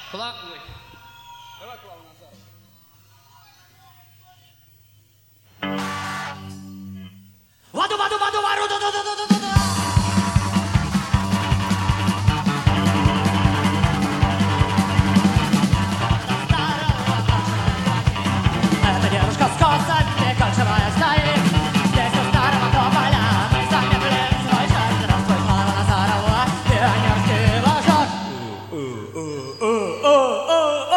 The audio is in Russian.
Ой. Давай Клаву Назарову. Ваду, ваду, ваду, вару, ду, ду, ду, ду, ду, ду. Эта девушка с косами, как живая стоит. Здесь у старого тополя мы замедлим свой шаг. Здравствуй, Клава Назарова, пионерский вожак.